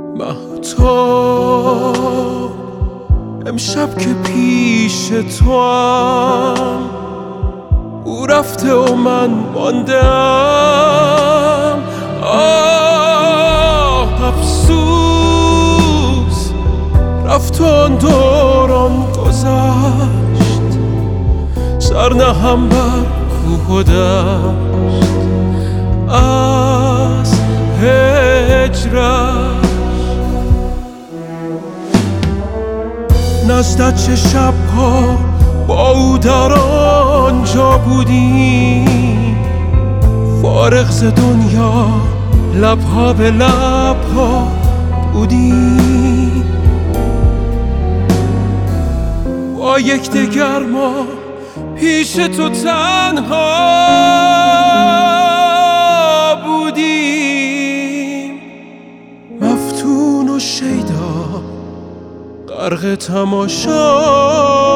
مهتاب امشب که پیش تو هم او رفته و من ماندم. آه افسوس رفت و آن دوران گذشت، سر نهم بر کوه و دشت از هجرت. نزدت چه شبها با او در آنجا بودیم، فارغ ز دنیا لبها به لبها بودیم. با یکدیگر ما پیش تو تنها بودیم، مفتون و شیدا غرق تماشا